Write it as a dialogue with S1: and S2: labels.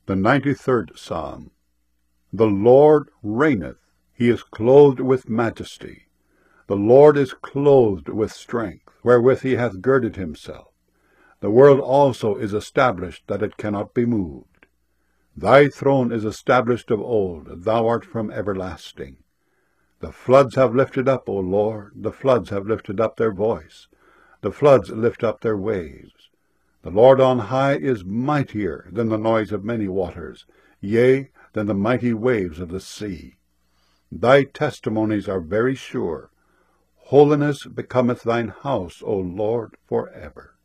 S1: The 93rd Psalm. The Lord reigneth, he is clothed with majesty. The Lord is clothed with strength, wherewith he hath girded himself. The world also is established, that it cannot be moved. Thy throne is established of old, thou art from everlasting. The floods have lifted up, O Lord, the floods have lifted up their voice. The floods lift up their waves. The Lord on high is mightier than the noise of many waters, yea, than the mighty waves of the sea. Thy testimonies are very sure. Holiness becometh thine house, O Lord, for ever.